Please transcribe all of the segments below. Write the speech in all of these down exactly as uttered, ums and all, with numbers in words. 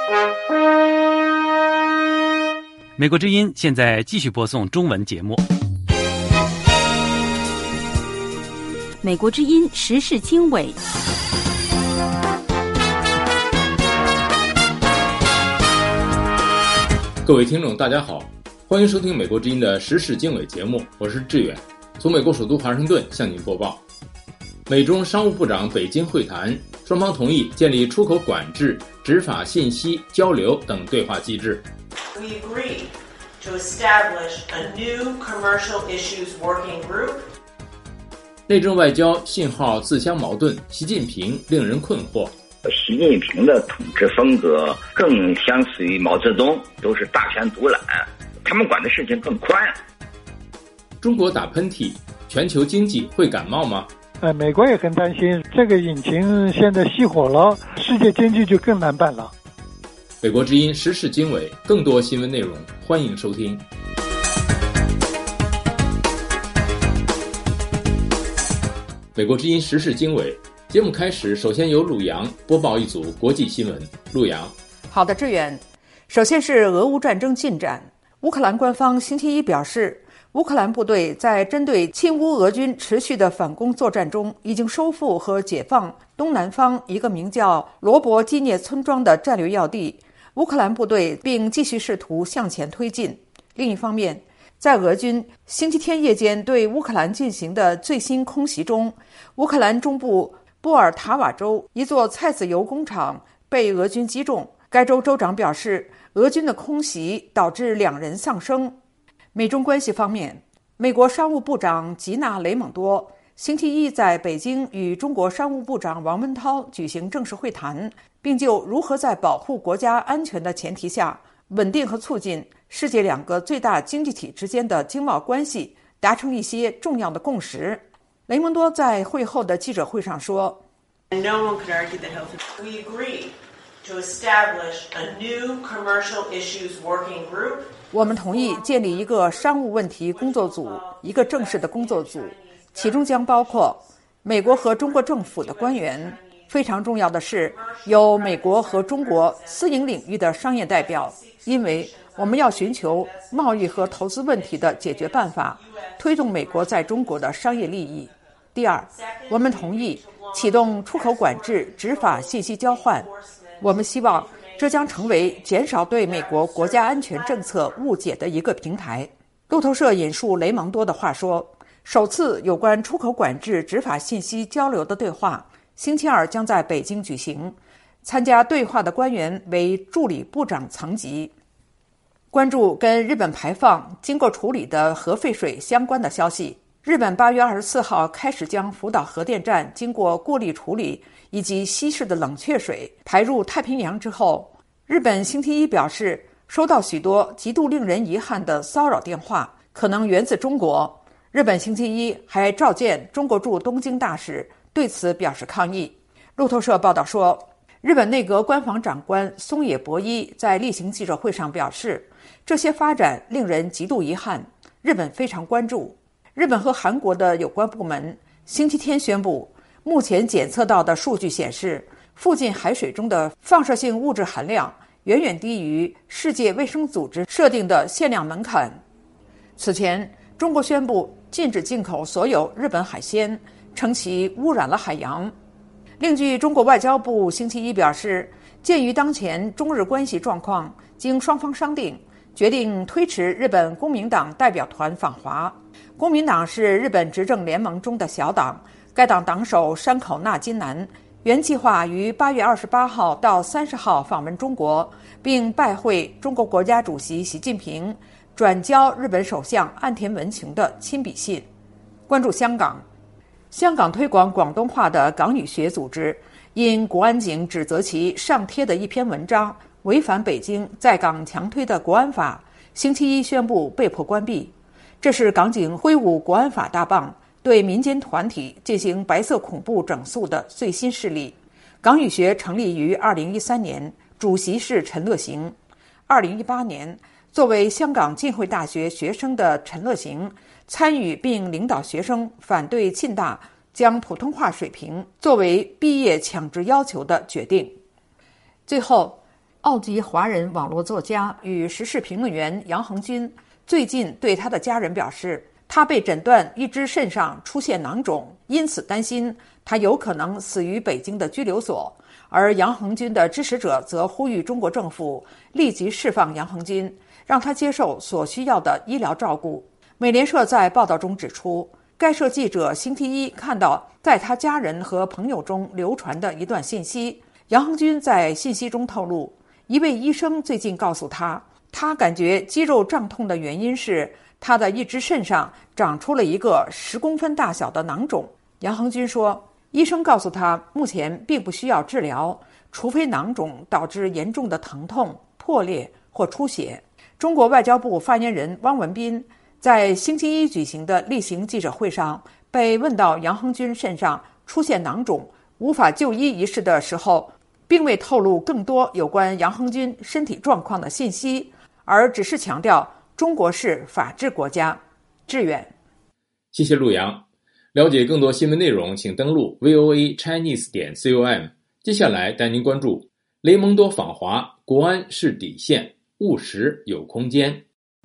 美国之音现在继续播送中文节目。 美国之音时事经纬。 各位听众大家好，欢迎收听美国之音的时事经纬节目，我是志远，从美国首都华盛顿向您播报。美中商务部长北京会谈，双方同意建立出口管制、执法信息交流等对话机制。 We agreed to establish a new commercial issues working group. 内政外交信号自相矛盾，习近平令人困惑。 习近平的统治风格更相似于毛泽东，都是大权独揽，他们管的事情更宽。 中国打喷嚏，全球经济会感冒吗？ 呃，美国也很担心，这个引擎现在熄火了，世界经济就更难办了。 美国之音时事经纬，更多新闻内容，欢迎收听。美国之音时事经纬节目开始，首先由陆洋播报一组国际新闻。陆洋， 好的，志远。首先是俄乌战争进展。乌克兰官方星期一表示，乌克兰部队在针对亲乌俄军持续的反攻作战中，已经收复和解放东南方一个名叫罗伯基涅村庄的战略要地。乌克兰部队并继续试图向前推进。另一方面，在俄军星期天夜间对乌克兰进行的最新空袭中，乌克兰中部波尔塔瓦州一座菜籽油工厂被俄军击中。该州州长表示，俄军的空袭导致两人丧生。美中关系方面，美国商务部长吉娜·雷蒙多星期一在北京与中国商务部长王文涛举行正式会谈，并就如何在保护国家安全的前提下稳定和促进世界两个最大经济体之间的经贸关系达成一些重要的共识。雷蒙多在会后的记者会上说 No one could argue that health. We agreed to establish a new commercial issues working group. 我们同意建立一个商务问题工作组，一个正式的工作组，其中将包括美国和中国政府的官员。非常重要的是，有美国和中国私营领域的商业代表，因为我们要寻求贸易和投资问题的解决办法，推动美国在中国的商业利益。第二，我们同意启动出口管制、执法信息交换。我们希望这将成为减少对美国国家安全政策误解的一个平台。路透社引述雷蒙多的话说，首次有关出口管制、执法信息交流的对话星期二将在北京举行，参加对话的官员为助理部长层级。关注跟日本排放经过处理的核废水相关的消息，日本八月二十四号开始将福岛核电站经过过滤处理以及稀释的冷却水排入太平洋之后，日本星期一表示收到许多极度令人遗憾的骚扰电话，可能源自中国。日本星期一还召见中国驻东京大使，对此表示抗议。路透社报道说，日本内阁官房长官松野博一在例行记者会上表示，这些发展令人极度遗憾，日本非常关注。日本和韩国的有关部门星期天宣布，目前检测到的数据显示，附近海水中的放射性物质含量远远低于世界卫生组织设定的限量门槛。此前，中国宣布禁止进口所有日本海鲜，称其污染了海洋。另据中国外交部星期一表示，鉴于当前中日关系状况，经双方商定，决定推迟日本公民党代表团访华。公民党是日本执政联盟中的小党，该党党首山口那津男原计划于八月二十八号到三十号访问中国，并拜会中国国家主席习近平，转交日本首相岸田文雄的亲笔信。关注香港，香港推广广东话的港语学组织因国安警指责其上贴的一篇文章违反北京在港强推的国安法，星期一宣布被迫关闭。这是港警挥舞国安法大棒，对民间团体进行白色恐怖整肃的最新事例。港语学成立于二零一三年，主席是陈乐行。二零一八年，作为香港浸会大学学生的陈乐行参与并领导学生反对浸大将普通话水平作为毕业强制要求的决定。最后， 澳籍华人网络作家与时事评论员杨恒军最近对他的家人表示，他被诊断一只肾上出现囊肿，因此担心他有可能死于北京的拘留所。而杨恒军的支持者则呼吁中国政府立即释放杨恒军，让他接受所需要的医疗照顾。美联社在报道中指出，该社记者星期一看到在他家人和朋友中流传的一段信息。杨恒军在信息中透露，一位医生最近告诉他，他感觉肌肉胀痛的原因是他的一只肾上长出了一个十公分大小的囊肿。杨恒军说，医生告诉他，目前并不需要治疗，除非囊肿导致严重的疼痛、破裂或出血。中国外交部发言人汪文斌在星期一举行的例行记者会上被问到杨恒军身上出现囊肿无法就医一事的时候，并未透露更多有关杨恒军身体状况的信息，而只是强调中国是法治国家。志远， 谢谢陆阳。了解更多新闻内容，请登录 V O A Chinese 点 com。接下来带您关注雷蒙多访华，国安是底线，务实有空间。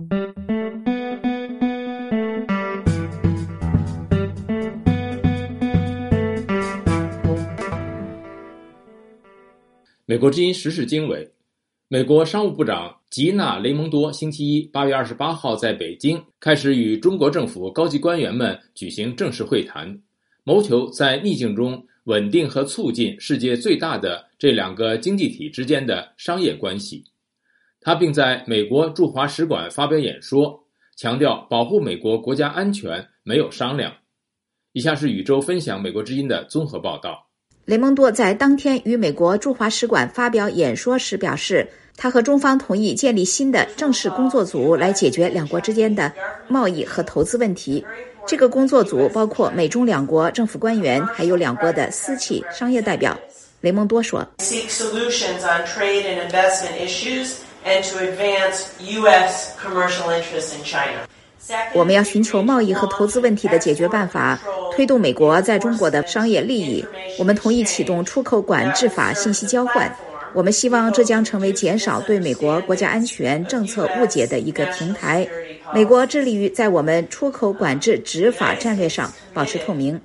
美国之音时事经纬，美国商务部长吉娜·雷蒙多星期一八月二十八号在北京开始与中国政府高级官员们举行正式会谈，谋求在逆境中稳定和促进世界最大的这两个经济体之间的商业关系。他并在美国驻华使馆发表演说，强调保护美国国家安全没有商量。以下是宇宙分享美国之音的综合报道。 雷蒙多在当天与美国驻华使馆发表演说时表示，他和中方同意建立新的正式工作组来解决两国之间的贸易和投资问题。这个工作组包括美中两国政府官员，还有两国的私企商业代表。雷蒙多说， Seek solutions on trade and investment issues and to advance U S commercial interests in China. 我们要寻求贸易和投资问题的解决办法，推动美国在中国的商业利益。我们同意启动出口管制法信息交换，我们希望这将成为减少对美国国家安全政策误解的一个平台。美国致力于在我们出口管制执法战略上保持透明。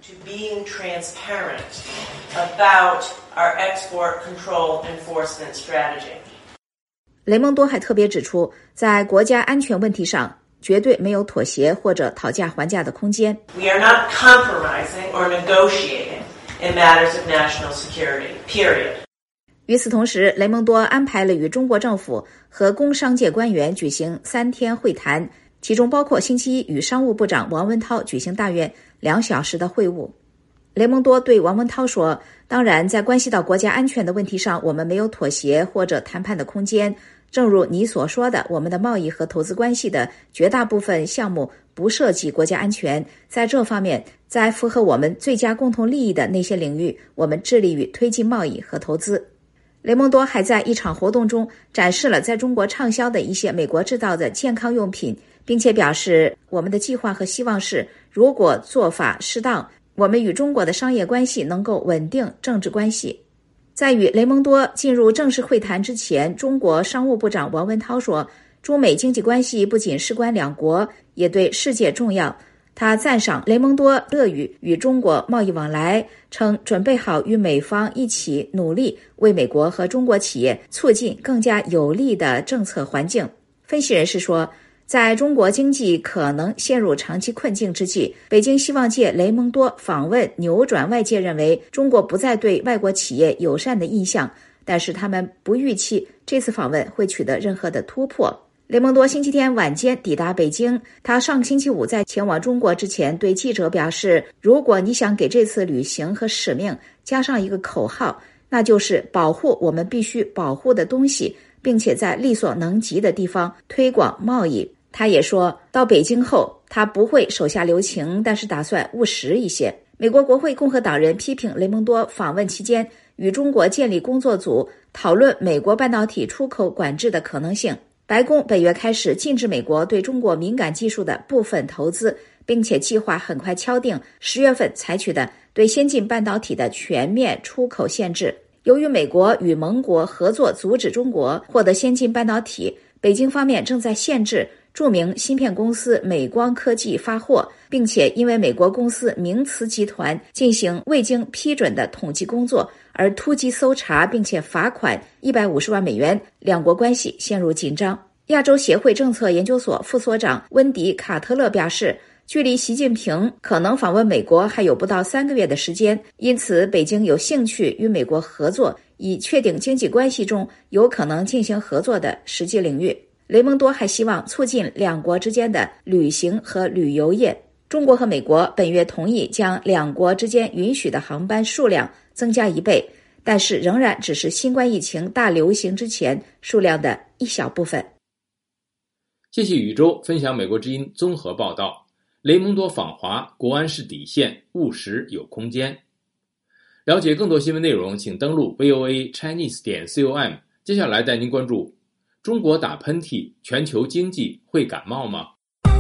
雷蒙多还特别指出，在国家安全问题上绝对没有妥协或者讨价还价的空间。 We are not compromising or negotiating in matters of national security, period. 与此同时，雷蒙多安排了与中国政府和工商界官员举行三天会谈，其中包括星期一与商务部长王文涛举行大约两小时的会晤。雷蒙多对王文涛说，当然在关系到国家安全的问题上，我们没有妥协或者谈判的空间。正如你所说的，我们的贸易和投资关系的绝大部分项目不涉及国家安全，在这方面，在符合我们最佳共同利益的那些领域，我们致力于推进贸易和投资。雷蒙多还在一场活动中展示了在中国畅销的一些美国制造的健康用品，并且表示，我们的计划和希望是，如果做法适当，我们与中国的商业关系能够稳定政治关系。在与雷蒙多进入正式会谈之前，中国商务部长王文涛说，中美经济关系不仅事关两国，也对世界重要。他赞赏雷蒙多乐于与中国贸易往来，称准备好与美方一起努力，为美国和中国企业促进更加有利的政策环境。分析人士说，在中国经济可能陷入长期困境之际，北京希望借雷蒙多访问扭转外界认为中国不再对外国企业友善的印象，但是他们不预期这次访问会取得任何的突破。雷蒙多星期天晚间抵达北京，他上星期五在前往中国之前对记者表示，如果你想给这次旅行和使命加上一个口号，那就是保护我们必须保护的东西，并且在力所能及的地方推广贸易。他也说，到北京后，他不会手下留情，但是打算务实一些。美国国会共和党人批评雷蒙多访问期间与中国建立工作组，讨论美国半导体出口管制的可能性。白宫本月开始禁止美国对中国敏感技术的部分投资，并且计划很快敲定十月份采取的对先进半导体的全面出口限制。 由于美国与盟国合作阻止中国获得先进半导体，北京方面正在限制著名芯片公司美光科技发货，并且因为美国公司明磁集团进行未经批准的统计工作而突击搜查，并且罚款一百五十万美元，两国关系陷入紧张。亚洲协会政策研究所副所长温迪·卡特勒表示，距离习近平可能访问美国还有不到三个月的时间，因此北京有兴趣与美国合作，以确定经济关系中有可能进行合作的实际领域。雷蒙多还希望促进两国之间的旅行和旅游业。中国和美国本月同意将两国之间允许的航班数量增加一倍，但是仍然只是新冠疫情大流行之前数量的一小部分。 谢谢宇宙分享美国之音综合报道。雷蒙多访华，国安是底线，务实有空间。了解更多新闻内容，请登录 V O A Chinese 点 com。接下来带您关注：中国打喷嚏，全球经济会感冒吗？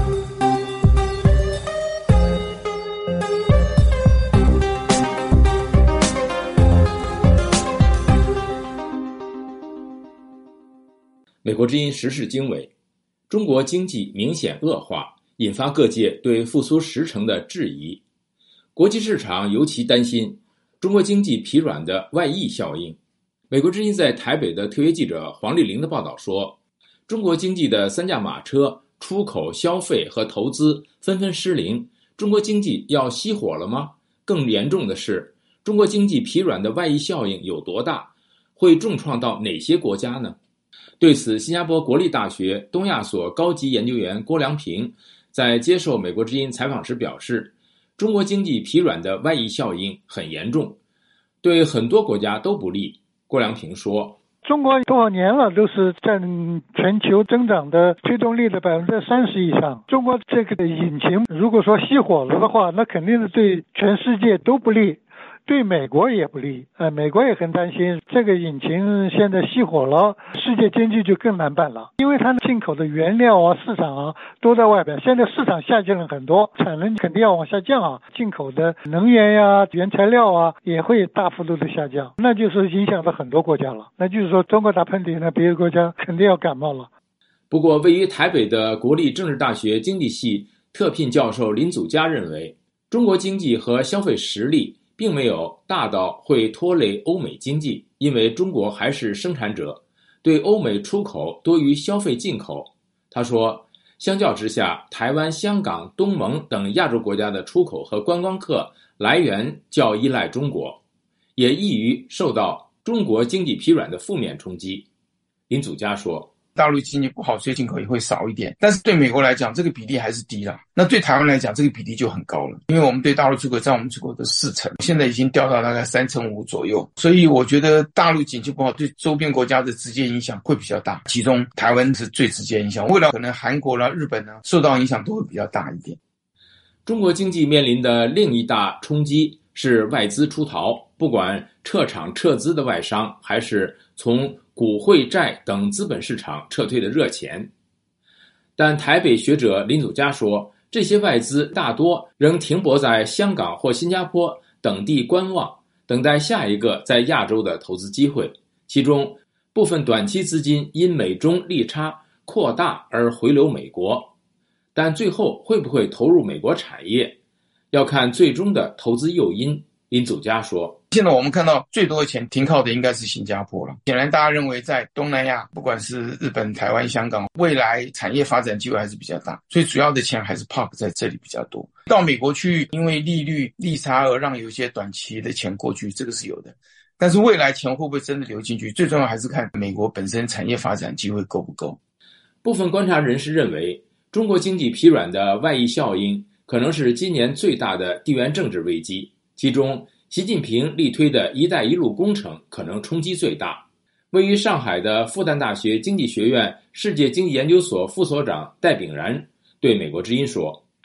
美国之音时事经纬，中国经济明显恶化，引发各界对复苏时程的质疑。国际市场尤其担心中国经济疲软的外溢效应。美国之音在台北的特约记者黄丽玲的报道说，中国经济的三驾马车出口、消费和投资纷纷失灵，中国经济要熄火了吗？更严重的是，中国经济疲软的外溢效应有多大？会重创到哪些国家呢？对此，新加坡国立大学东亚所高级研究员郭良平在接受美国之音采访时表示，中国经济疲软的外溢效应很严重，对很多国家都不利。郭良平说， 中国多少年了都是占全球增长的推动力的百分之三十以上。中国这个引擎如果说熄火了的话，那肯定是对全世界都不利，对美国也不利。呃，美国也很担心这个引擎现在熄火了，世界经济就更难办了，因为它进口的原料啊、市场啊都在外边，现在市场下降了很多，产能肯定要往下降啊，进口的能源呀、原材料啊也会大幅度的下降，那就是影响到很多国家了。那就是说，中国打喷嚏，那别的国家肯定要感冒了。 不过，位于台北的国立政治大学经济系特聘教授林祖嘉认为，中国经济和消费实力并没有大到会拖累欧美经济，因为中国还是生产者，对欧美出口多于消费进口。他说，相较之下，台湾、香港、东盟等亚洲国家的出口和观光客来源较依赖中国，也易于受到中国经济疲软的负面冲击。林祖嘉说， 大陆经济不好，所以进口也会少一点，但是对美国来讲，这个比例还是低了。那对台湾来讲，这个比例就很高了，因为我们对大陆出口占我们出口的四成，现在已经掉到大概三成五左右。所以我觉得大陆经济不好，对周边国家的直接影响会比较大，其中台湾是最直接影响，未来可能韩国啦、日本呢受到影响都会比较大一点。 中国经济面临的另一大冲击是外资出逃，不管撤场撤资的外商，还是从股汇债等资本市场撤退的热钱。但台北学者林祖嘉说，这些外资大多仍停泊在香港或新加坡等地观望，等待下一个在亚洲的投资机会，其中部分短期资金因美中利差扩大而回流美国，但最后会不会投入美国产业，要看最终的投资诱因。林祖嘉说， 现在我们看到最多的钱停靠的应该是新加坡了。显然大家认为在东南亚，不管是日本、台湾、香港，未来产业发展机会还是比较大，所以主要的钱还是 park 在这里比较多。到美国去，因为利率利差而让有一些短期的钱过去，这个是有的。但是未来钱会不会真的流进去，最重要还是看美国本身产业发展机会够不够。 部分观察人士认为，中国经济疲软的外溢效应可能是今年最大的地缘政治危机，其中习近平力推的一带一路工程可能冲击最大。位于上海的复旦大学经济学院世界经济研究所副所长戴炳然对美国之音说，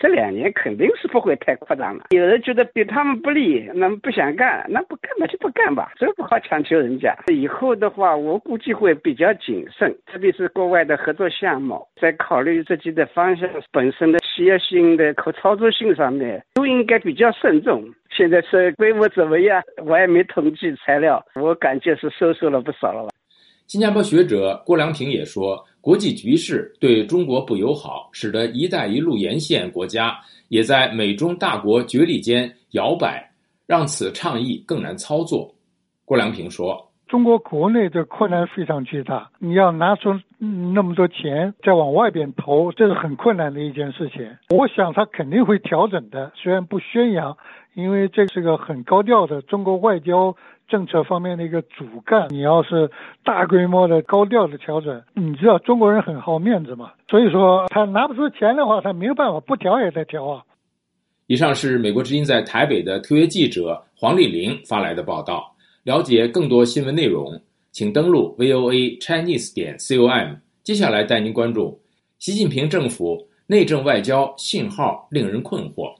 这两年肯定是不会太扩张了。有人觉得对他们不利，那么不想干，那不干嘛就不干吧，这不好强求人家。以后的话，我估计会比较谨慎，特别是国外的合作项目，在考虑自己的方向本身的企业性的可操作性上面，都应该比较慎重。现在是规模怎么样？我也没统计材料，我感觉是收缩了不少了吧。 新加坡学者郭良平也说，国际局势对中国不友好，使得“一带一路”沿线国家也在美中大国角力间摇摆，让此倡议更难操作。郭良平说， 中国国内的困难非常巨大，你要拿出那么多钱再往外边投，这是很困难的一件事情。我想他肯定会调整的，虽然不宣扬，因为这是个很高调的中国外交政策方面的一个主干。你要是大规模的高调的调整，你知道中国人很好面子嘛，所以说他拿不出钱的话，他没有办法，不调也得调啊。 以上是美国之音在台北的特约记者黄丽玲发来的报道。了解更多新闻内容，请登录 V O A Chinese 点 com。接下来带您关注习近平政府内政外交信号令人困惑。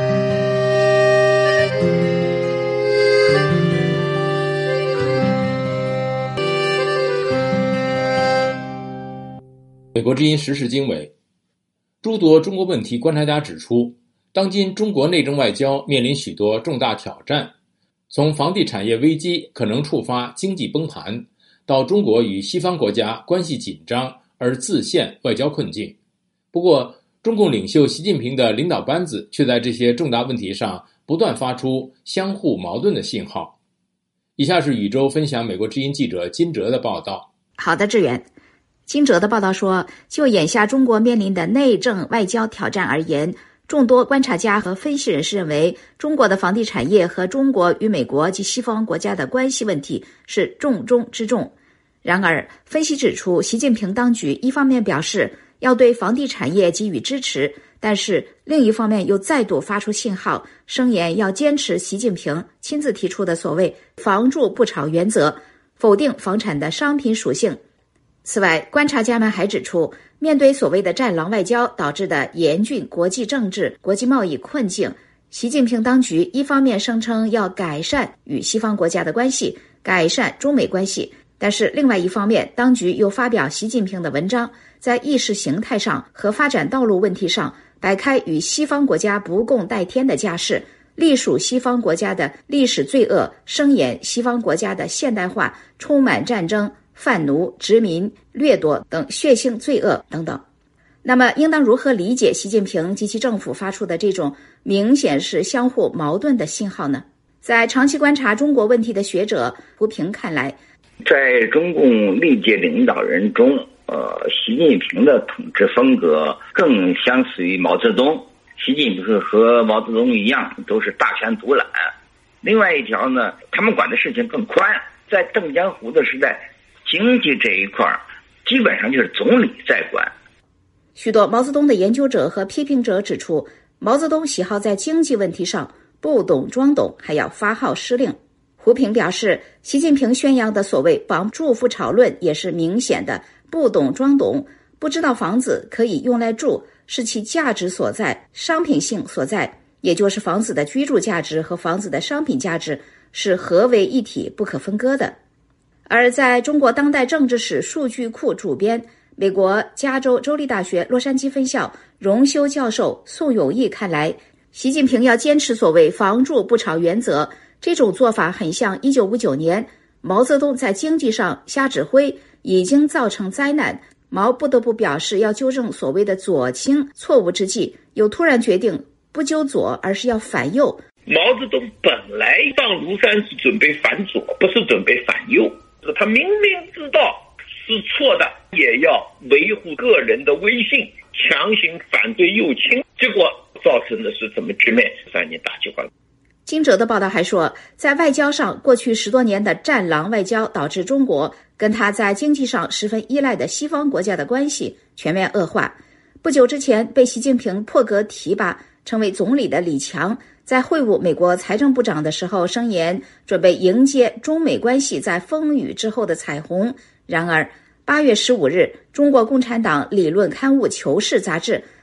美国之音时事经纬，诸多中国问题观察家指出，当今中国内政外交面临许多重大挑战。从房地产业危机可能触发经济崩盘，到中国与西方国家关系紧张而自陷外交困境。不过，中共领袖习近平的领导班子却在这些重大问题上不断发出相互矛盾的信号。以下是宇宙分享美国之音记者金哲的报道。 好的，志远。金哲的报道说，就眼下中国面临的内政外交挑战而言，众多观察家和分析人士认为，中国的房地产业和中国与美国及西方国家的关系问题是重中之重。然而，分析指出，习近平当局一方面表示要对房地产业给予支持，但是另一方面又再度发出信号，声言要坚持习近平亲自提出的所谓“房住不炒”原则，否定房产的商品属性。此外，观察家们还指出，面对所谓的战狼外交导致的严峻国际政治、国际贸易困境，习近平当局一方面声称要改善与西方国家的关系，改善中美关系，但是另外一方面，当局又发表习近平的文章，在意识形态上和发展道路问题上摆开与西方国家不共戴天的架势，隶属西方国家的历史罪恶，声言西方国家的现代化充满战争、贩奴、殖民、掠夺等血腥罪恶等等。那么应当如何理解习近平及其政府发出的这种明显是相互矛盾的信号呢？在长期观察中国问题的学者胡平看来， 在中共历届领导人中，呃，习近平的统治风格更相似于毛泽东。习近平和毛泽东一样，都是大权独揽。另外一条呢，他们管的事情更宽。在邓江湖的时代，经济这一块基本上就是总理在管。 许多毛泽东的研究者和批评者指出，毛泽东喜好在经济问题上不懂装懂，还要发号施令。胡平表示，习近平宣扬的所谓房住不炒论也是明显的不懂装懂，不知道房子可以用来住，是其价值所在，商品性所在，也就是房子的居住价值和房子的商品价值是合为一体不可分割的。而在中国当代政治史数据库主编、美国加州州立大学洛杉矶分校荣休教授宋永毅看来，习近平要坚持所谓房住不炒原则，这种做法很像一九五九年毛泽东在经济上瞎指挥，已经造成灾难，毛不得不表示要纠正所谓的左倾错误之际，又突然决定不纠左，而是要反右。 毛泽东本来上庐山是准备反左，不是准备反右，他明明知道是错的，也要维护个人的威信，强行反对右倾，结果造成的是什么局面？三年大饥荒。 金哲的报道还说，在外交上，过去十多年的战狼外交导致中国跟他在经济上十分依赖的西方国家的关系全面恶化。不久之前被习近平破格提拔成为总理的李强，在会晤美国财政部长的时候声言准备迎接中美关系在风雨之后的彩虹。然而八月十五日，中国共产党理论刊物《求是》杂志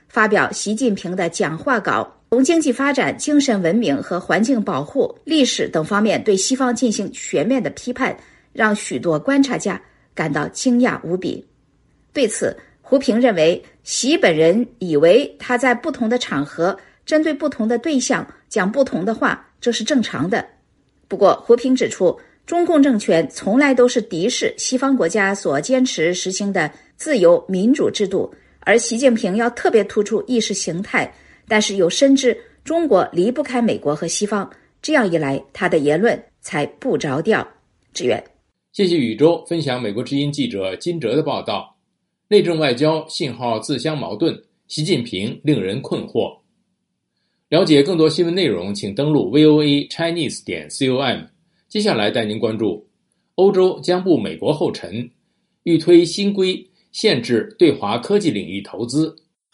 发表习近平的讲话稿，从经济发展、精神文明和环境保护、历史等方面对西方进行全面的批判，让许多观察家感到惊讶无比。对此，胡平认为，习本人以为他在不同的场合针对不同的对象讲不同的话，这是正常的。不过，胡平指出，中共政权从来都是敌视西方国家所坚持实行的自由民主制度，而习近平要特别突出意识形态，但是又深知中国离不开美国和西方，这样一来，他的言论才不着调。志远， 谢谢宇宙分享美国之音记者金哲的报道。内政外交信号自相矛盾，习近平令人困惑。了解更多新闻内容，请登录 V O A Chinese 点 com。接下来带您关注：欧洲将步美国后尘，欲推新规限制对华科技领域投资。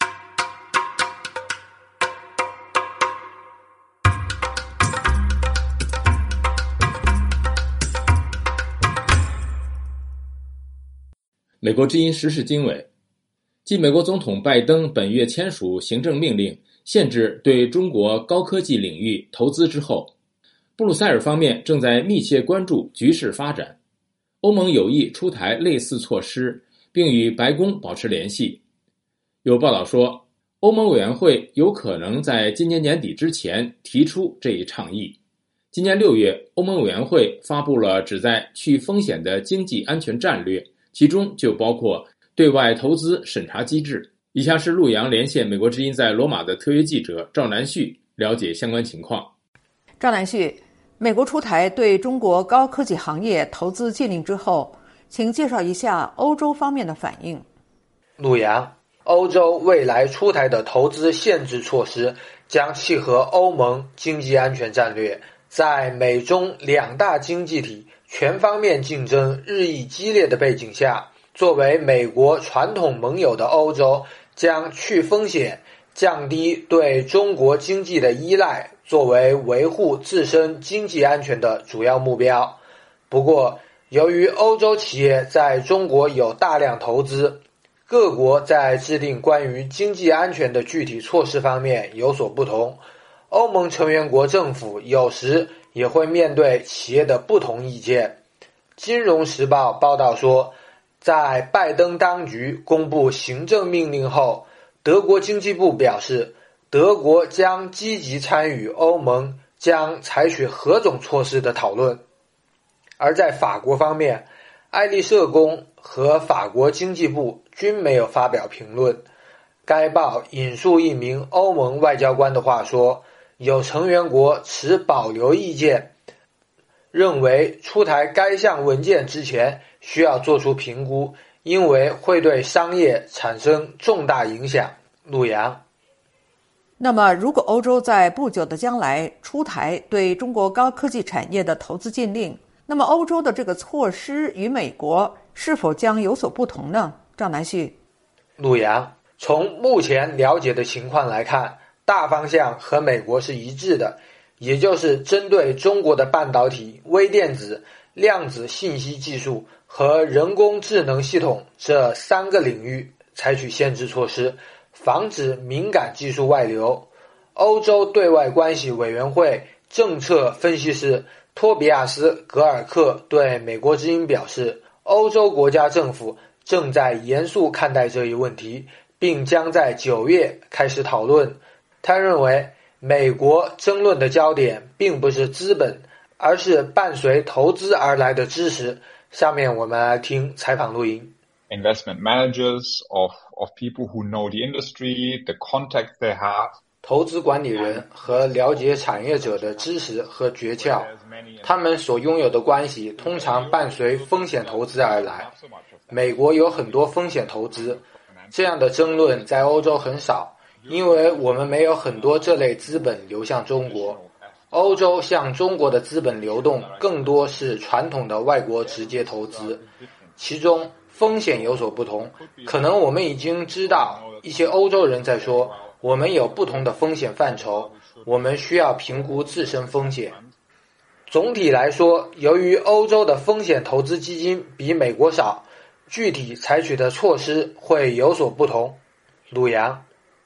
美国之音时事经纬，继美国总统拜登本月签署行政命令，限制对中国高科技领域投资之后，布鲁塞尔方面正在密切关注局势发展。欧盟有意出台类似措施，并与白宫保持联系。有报道说，欧盟委员会有可能在今年年底之前提出这一倡议。今年六月，欧盟委员会发布了旨在去风险的经济安全战略，其中就包括对外投资审查机制。以下是陆洋连线美国之音在罗马的特约记者赵南旭，了解相关情况。 赵南旭，美国出台对中国高科技行业投资禁令之后，请介绍一下欧洲方面的反应。 陆洋，欧洲未来出台的投资限制措施将契合欧盟经济安全战略，在美中两大经济体全方面竞争日益激烈的背景下，作为美国传统盟友的欧洲将去风险、降低对中国经济的依赖作为维护自身经济安全的主要目标。不过，由于欧洲企业在中国有大量投资，各国在制定关于经济安全的具体措施方面有所不同，欧盟成员国政府有时也会面对企业的不同意见。金融时报报道说，在拜登当局公布行政命令后，德国经济部表示，德国将积极参与欧盟将采取何种措施的讨论。而在法国方面，爱丽舍宫和法国经济部均没有发表评论。该报引述一名欧盟外交官的话说，有成员国持保留意见，认为出台该项文件之前需要做出评估，因为会对商业产生重大影响。陆洋， 那么如果欧洲在不久的将来出台对中国高科技产业的投资禁令，那么欧洲的这个措施与美国是否将有所不同呢？赵南旭， 陆洋，从目前了解的情况来看，大方向和美国是一致的，也就是针对中国的半导体、微电子、量子信息技术和人工智能系统这三个领域采取限制措施，防止敏感技术外流。欧洲对外关系委员会政策分析师托比亚斯·格尔克对美国之音表示，欧洲国家政府正在严肃看待这一问题，并将在九月开始讨论。他认为，美国争论的焦点并不是资本，而是伴随投资而来的知识。下面我们来听采访录音。 Investment managers of, of people who know the industry, the contacts they have. 投资管理人和了解产业者的知识和诀窍，他们所拥有的关系通常伴随风险投资而来。美国有很多风险投资，这样的争论在欧洲很少，因为我们没有很多这类资本流向中国。欧洲向中国的资本流动更多是传统的外国直接投资，其中风险有所不同。可能我们已经知道，一些欧洲人在说，我们有不同的风险范畴，我们需要评估自身风险。总体来说，由于欧洲的风险投资基金比美国少，具体采取的措施会有所不同。鲁阳，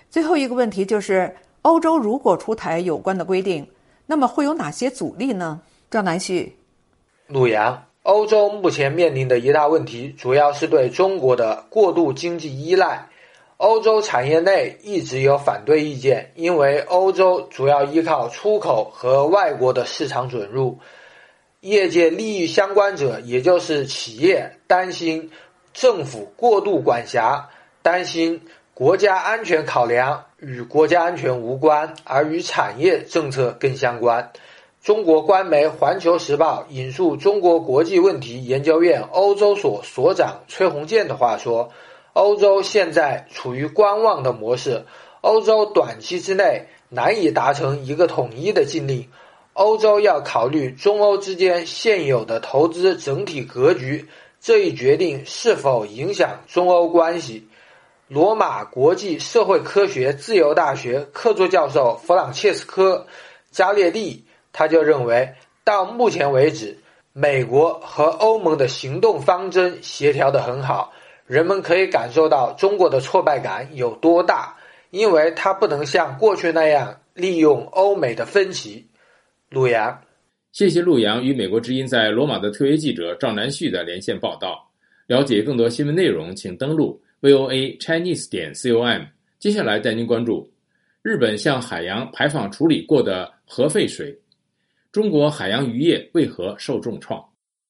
最后一个问题就是，欧洲如果出台有关的规定，那么会有哪些阻力呢？赵南旭。 陆阳，欧洲目前面临的一大问题，主要是对中国的过度经济依赖。欧洲产业内一直有反对意见，因为欧洲主要依靠出口和外国的市场准入。业界利益相关者，也就是企业，担心政府过度管辖，担心国家安全考量与国家安全无关，而与产业政策更相关。中国官媒《环球时报》引述中国国际问题研究院欧洲所所长崔洪建的话说，欧洲现在处于观望的模式，欧洲短期之内难以达成一个统一的禁令，欧洲要考虑中欧之间现有的投资整体格局，这一决定是否影响中欧关系。罗马国际社会科学自由大学客座教授弗朗切斯科·加列蒂他就认为，到目前为止，美国和欧盟的行动方针协调得很好，人们可以感受到中国的挫败感有多大，因为它不能像过去那样利用欧美的分歧。陆阳， 谢谢陆阳与美国之音在罗马的特约记者赵南旭的连线报道。了解更多新闻内容，请登录 V O A Chinese 点 com。接下来带您关注日本向海洋排放处理过的核废水。中国海洋渔业为何受重创？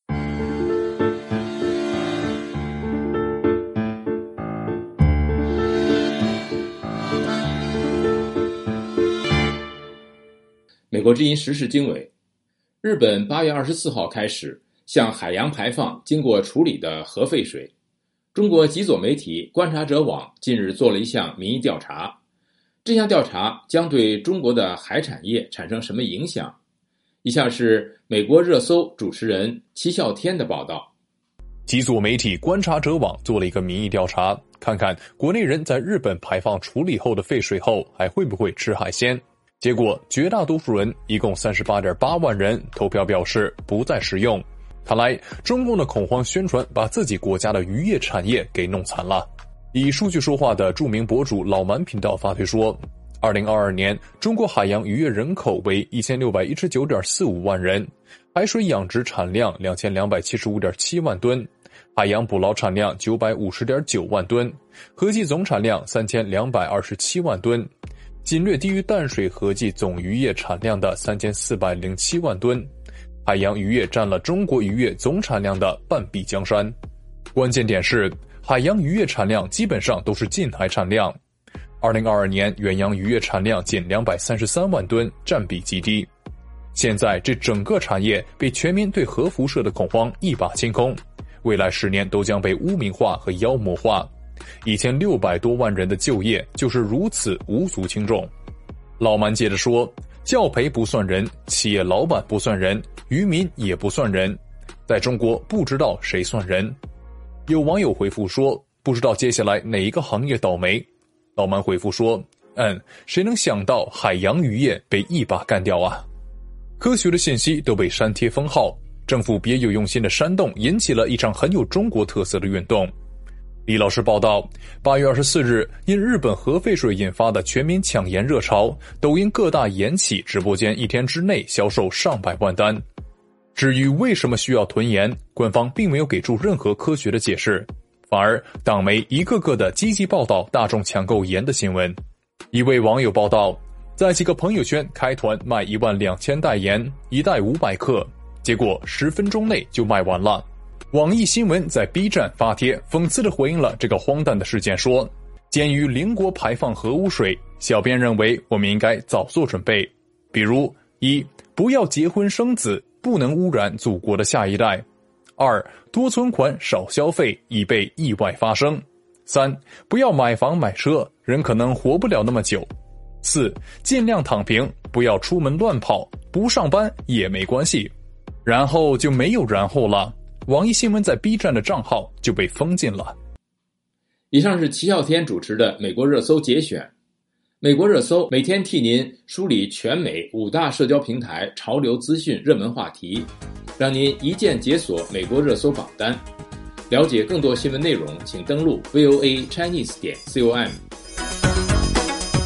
美国之音时事经纬，日本八月二十四号开始向海洋排放经过处理的核废水。中国极左媒体观察者网近日做了一项民意调查，这项调查将对中国的海产业产生什么影响？以下是美国热搜主持人齐啸天的报道。 极左媒体观察者网做了一个民意调查，看看国内人在日本排放处理后的废水后还会不会吃海鲜。结果绝大多数人，一共 三十八点八万人投票表示不再食用。看来中共的恐慌宣传把自己国家的渔业产业给弄惨了。以数据说话的著名博主老蛮频道发推说，二零二二年中国海洋渔业人口为 一千六百一十九点四五万人，海水养殖产量 两千两百七十五点七万吨，海洋捕捞产量 九百五十点九万吨，合计总产量 三千两百二十七万吨，仅略低于淡水合计总渔业产量的 三千四百零七万吨，海洋渔业占了中国渔业总产量的半壁江山。关键点是，海洋渔业产量基本上都是近海产量。二零二二年远洋渔业产量仅两百三十三万吨，占比极低。现在这整个产业被全民对核辐射的恐慌一把清空，未来十年都将被污名化和妖魔化。一千六百多万人的就业就是如此无足轻重。老蛮接着说，教培不算人，企业老板不算人，渔民也不算人，在中国不知道谁算人。有网友回复说，不知道接下来哪一个行业倒霉。老蛮回复说，嗯，谁能想到海洋渔业被一把干掉啊？科学的信息都被删帖封号，政府别有用心的煽动引起了一场很有中国特色的运动。李老师报道，八月二十四日，因日本核废水引发的全民抢盐热潮，抖音各大盐企直播间一天之内销售上百万单。至于为什么需要囤盐，官方并没有给出任何科学的解释，反而党媒一个个的积极报道大众抢购盐的新闻。一位网友报道，在几个朋友圈开团卖一万两千袋盐，一袋五百克，结果十分钟内就卖完了。网易新闻在 B 站发帖讽刺地回应了这个荒诞的事件，说，鉴于邻国排放核污水，小编认为我们应该早做准备，比如一，不要结婚生子，不能污染祖国的下一代；二，多存款少消费，以备意外发生；三，不要买房买车，人可能活不了那么久；四，尽量躺平，不要出门乱跑，不上班也没关系。然后就没有然后了，网易新闻在 B 站的账号就被封禁了。 以上是齐啸天主持的美国热搜节选。美国热搜每天替您梳理全美五大社交平台潮流资讯热门话题，让您一键解锁美国热搜榜单。了解更多新闻内容，请登录 V O A Chinese 点 com。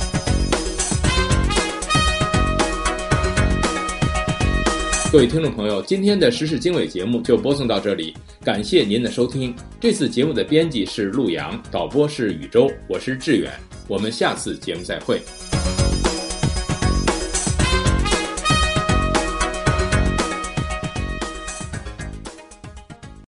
各位听众朋友，今天的时事经纬节目就播送到这里，感谢您的收听。这次节目的编辑是陆阳，导播是宇宙，我是志远，我们下次节目再会。